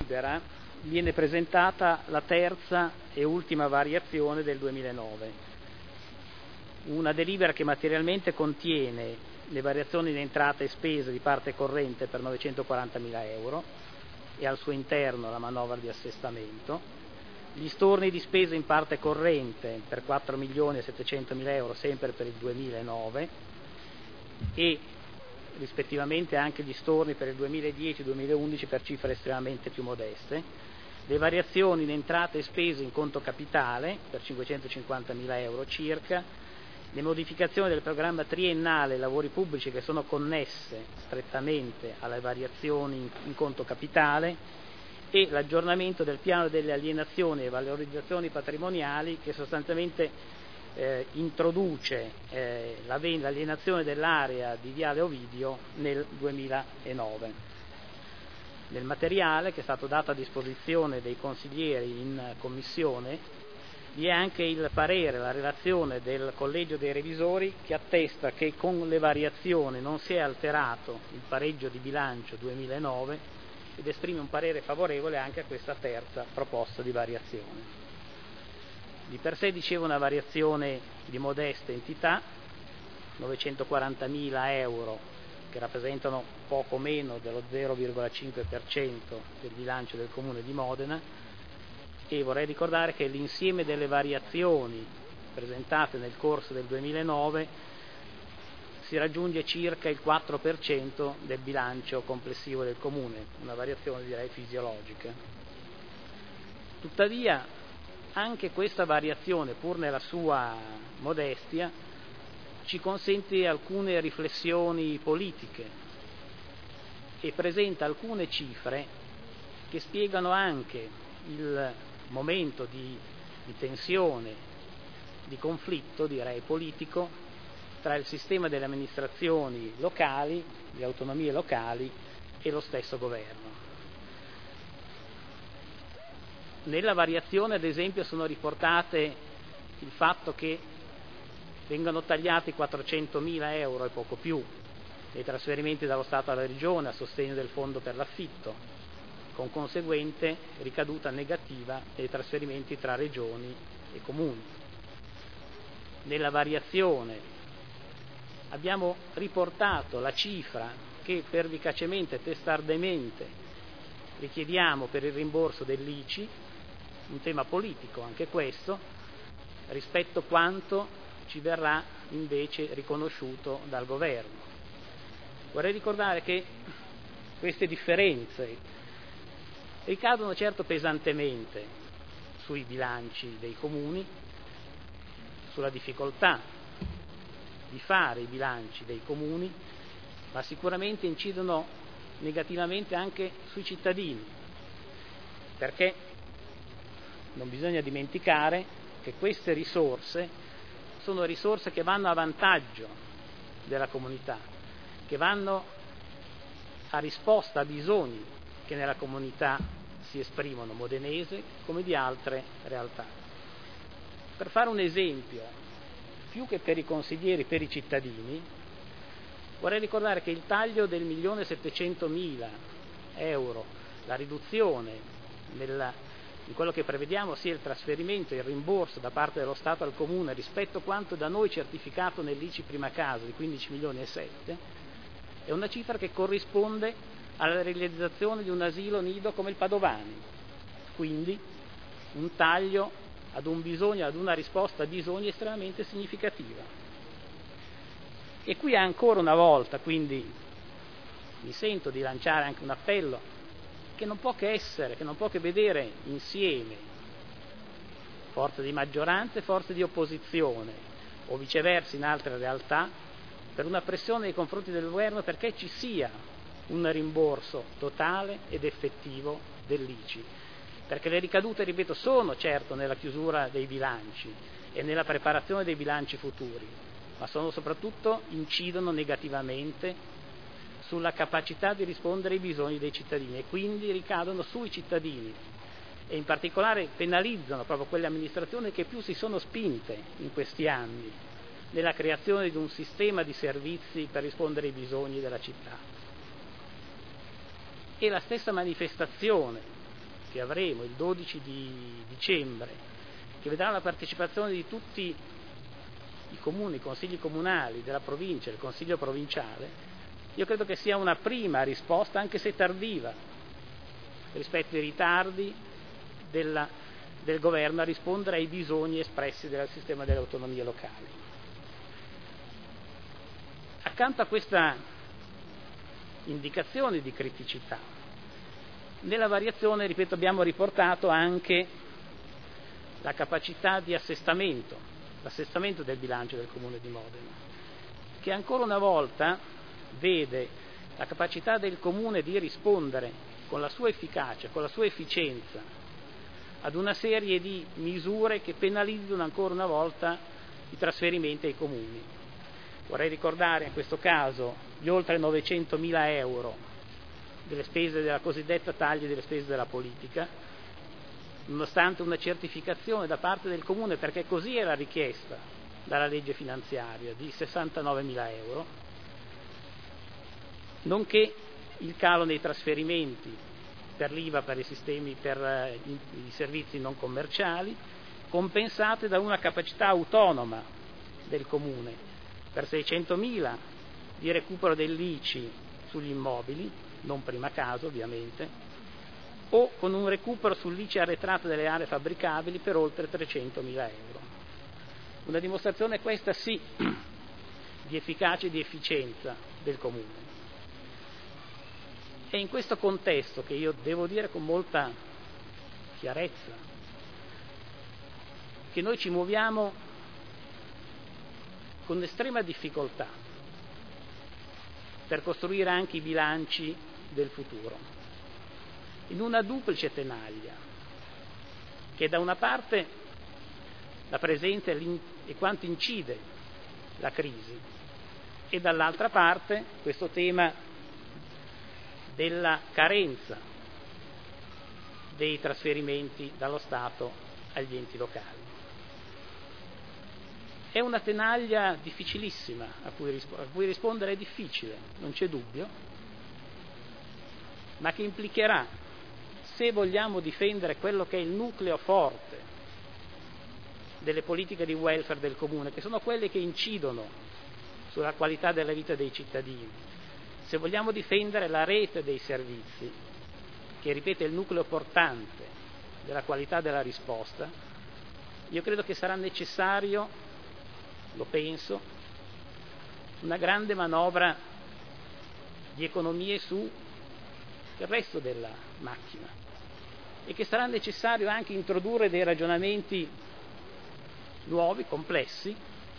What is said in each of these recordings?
delibera viene presentata la terza e ultima variazione del 2009, una delibera che materialmente contiene le variazioni in entrate e spese di parte corrente per 940.000 euro e al suo interno la manovra di assestamento, gli storni di spese in parte corrente per 4.700.000 euro sempre per il 2009 e rispettivamente anche gli storni per il 2010 e 2011 per cifre estremamente più modeste, le variazioni in entrate e spese in conto capitale per 550.000 euro circa, le modificazioni del programma triennale lavori pubblici che sono connesse strettamente alle variazioni in conto capitale e l'aggiornamento del piano delle alienazioni e valorizzazioni patrimoniali che sostanzialmente introduce l'alienazione dell'area di Viale Ovidio nel 2009. Nel materiale che è stato dato a disposizione dei consiglieri in commissione vi è anche il parere, la relazione del Collegio dei Revisori che attesta che con le variazioni non si è alterato il pareggio di bilancio 2009 ed esprime un parere favorevole anche a questa terza proposta di variazione. Di per sé dicevo una variazione di modesta entità, 940.000 euro che rappresentano poco meno dello 0,5% del bilancio del Comune di Modena e vorrei ricordare che l'insieme delle variazioni presentate nel corso del 2009 si raggiunge circa il 4% del bilancio complessivo del Comune, una variazione direi fisiologica. Tuttavia anche questa variazione, pur nella sua modestia, ci consente alcune riflessioni politiche e presenta alcune cifre che spiegano anche il momento di tensione, di conflitto, direi politico, tra il sistema delle amministrazioni locali, le autonomie locali e lo stesso governo. Nella variazione, ad esempio, sono riportate il fatto che vengano tagliati 400.000 euro e poco più dei trasferimenti dallo Stato alla Regione a sostegno del fondo per l'affitto, con conseguente ricaduta negativa dei trasferimenti tra regioni e comuni. Nella variazione abbiamo riportato la cifra che pervicacemente e testardemente richiediamo per il rimborso dell'ICI, un tema politico anche questo, rispetto a quanto ci verrà invece riconosciuto dal governo. Vorrei ricordare che queste differenze ricadono certo pesantemente sui bilanci dei comuni, sulla difficoltà di fare i bilanci dei comuni, ma sicuramente incidono negativamente anche sui cittadini, perché non bisogna dimenticare che queste risorse sono risorse che vanno a vantaggio della comunità, che vanno a risposta a bisogni che nella comunità si esprimono, modenese come di altre realtà. Per fare un esempio, più che per i consiglieri, per i cittadini, vorrei ricordare che il taglio del 1.700.000 euro, la riduzione in quello che prevediamo sia il trasferimento e il rimborso da parte dello Stato al Comune rispetto a quanto da noi certificato nell'ICI prima casa di 15 milioni e 7, è una cifra che corrisponde alla realizzazione di un asilo nido come il Padovani, quindi un taglio ad un bisogno, ad una risposta a bisogni estremamente significativa. E qui ancora una volta, quindi, mi sento di lanciare anche un appello che non può che vedere insieme forze di maggioranza e forze di opposizione, o viceversa in altre realtà, per una pressione nei confronti del governo perché ci sia un rimborso totale ed effettivo dell'ICI, perché le ricadute, ripeto, sono certo nella chiusura dei bilanci e nella preparazione dei bilanci futuri, ma soprattutto incidono negativamente sulla capacità di rispondere ai bisogni dei cittadini e quindi ricadono sui cittadini e in particolare penalizzano proprio quelle amministrazioni che più si sono spinte in questi anni nella creazione di un sistema di servizi per rispondere ai bisogni della città. E la stessa manifestazione che avremo il 12 di dicembre, che vedrà la partecipazione di tutti i comuni, i consigli comunali della provincia, il consiglio provinciale, io credo che sia una prima risposta, anche se tardiva, rispetto ai ritardi del governo a rispondere ai bisogni espressi dal sistema delle autonomie locali. Accanto a questa indicazione di criticità, nella variazione, ripeto, abbiamo riportato anche la capacità di l'assestamento del bilancio del Comune di Modena, che ancora una volta vede la capacità del Comune di rispondere con la sua efficacia, con la sua efficienza, ad una serie di misure che penalizzano ancora una volta i trasferimenti ai Comuni. Vorrei ricordare in questo caso gli oltre 900.000 euro delle spese della cosiddetta taglia delle spese della politica, nonostante una certificazione da parte del Comune, perché così era richiesta dalla legge finanziaria, di 69.000 euro, nonché il calo nei trasferimenti per l'IVA, per i servizi non commerciali, compensate da una capacità autonoma del Comune per 600.000 di recupero dell'ICI sugli immobili, non prima casa ovviamente, o con un recupero sull'ICI arretrato delle aree fabbricabili per oltre 300.000 euro. Una dimostrazione questa sì di efficacia e di efficienza del Comune. È in questo contesto che io devo dire con molta chiarezza che noi ci muoviamo con estrema difficoltà per costruire anche i bilanci del futuro, in una duplice tenaglia, che da una parte la presenza e quanto incide la crisi, e dall'altra parte questo tema della carenza dei trasferimenti dallo Stato agli enti locali. È una tenaglia difficilissima a cui rispondere è difficile, non c'è dubbio, ma che implicherà, se vogliamo difendere quello che è il nucleo forte delle politiche di welfare del Comune, che sono quelle che incidono sulla qualità della vita dei cittadini, se vogliamo difendere la rete dei servizi, che ripeto è il nucleo portante della qualità della risposta, io credo che sarà necessario, lo penso, una grande manovra di economie su il resto della macchina, e che sarà necessario anche introdurre dei ragionamenti nuovi, complessi.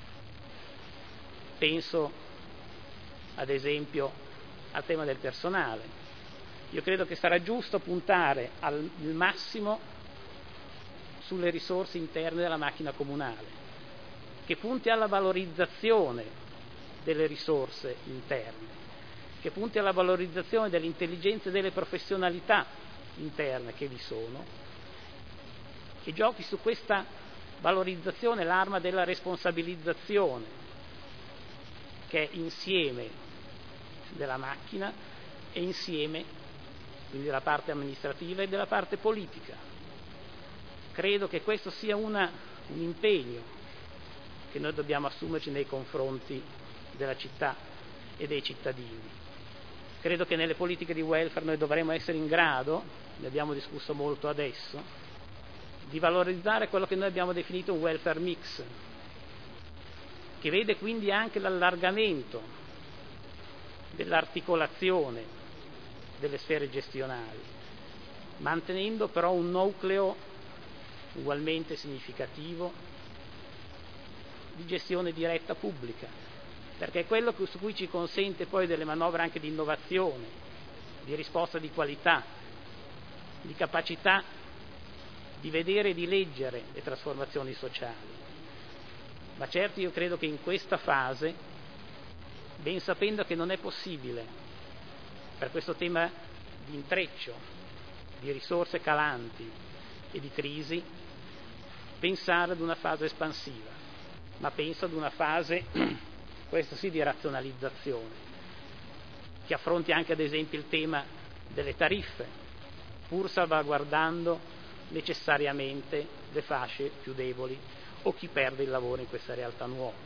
Penso ad esempio al tema del personale. Io credo che sarà giusto puntare al massimo sulle risorse interne della macchina comunale, che punti alla valorizzazione delle risorse interne, che punti alla valorizzazione delle intelligenze e delle professionalità interne che vi sono, che giochi su questa valorizzazione l'arma della responsabilizzazione, che è insieme della macchina e insieme quindi della parte amministrativa e della parte politica. Credo che questo sia un impegno che noi dobbiamo assumerci nei confronti della città e dei cittadini. Credo che nelle politiche di welfare noi dovremo essere in grado, ne abbiamo discusso molto adesso, di valorizzare quello che noi abbiamo definito un welfare mix, che vede quindi anche l'allargamento dell'articolazione delle sfere gestionali, mantenendo però un nucleo ugualmente significativo di gestione diretta pubblica, perché è quello su cui ci consente poi delle manovre anche di innovazione, di risposta di qualità, di capacità di vedere e di leggere le trasformazioni sociali. Ma certo io credo che in questa fase, ben sapendo che non è possibile, per questo tema di intreccio, di risorse calanti e di crisi, pensare ad una fase espansiva, ma penso ad una fase, questo sì, di razionalizzazione, che affronti anche ad esempio il tema delle tariffe, pur salvaguardando necessariamente le fasce più deboli o chi perde il lavoro in questa realtà nuova.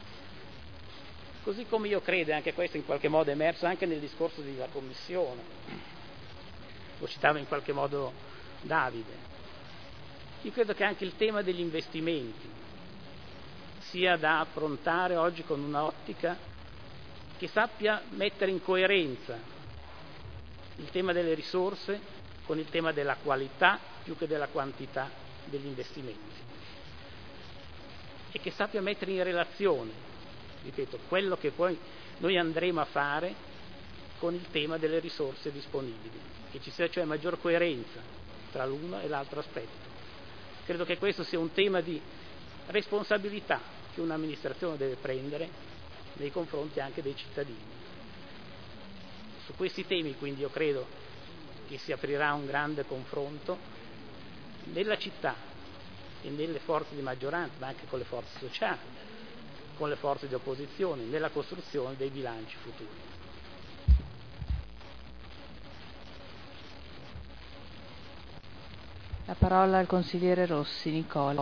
Così come io credo, e anche questo in qualche modo è emerso anche nel discorso della Commissione, lo citava in qualche modo Davide, io credo che anche il tema degli investimenti sia da affrontare oggi con un'ottica che sappia mettere in coerenza il tema delle risorse con il tema della qualità più che della quantità degli investimenti e che sappia mettere in relazione, ripeto, quello che poi noi andremo a fare con il tema delle risorse disponibili, che ci sia cioè maggior coerenza tra l'uno e l'altro aspetto. Credo che questo sia un tema di responsabilità che un'amministrazione deve prendere nei confronti anche dei cittadini. Su questi temi quindi io credo che si aprirà un grande confronto nella città e nelle forze di maggioranza, ma anche con le forze sociali, con le forze di opposizione, nella costruzione dei bilanci futuri. La parola al consigliere Rossi. Nicola.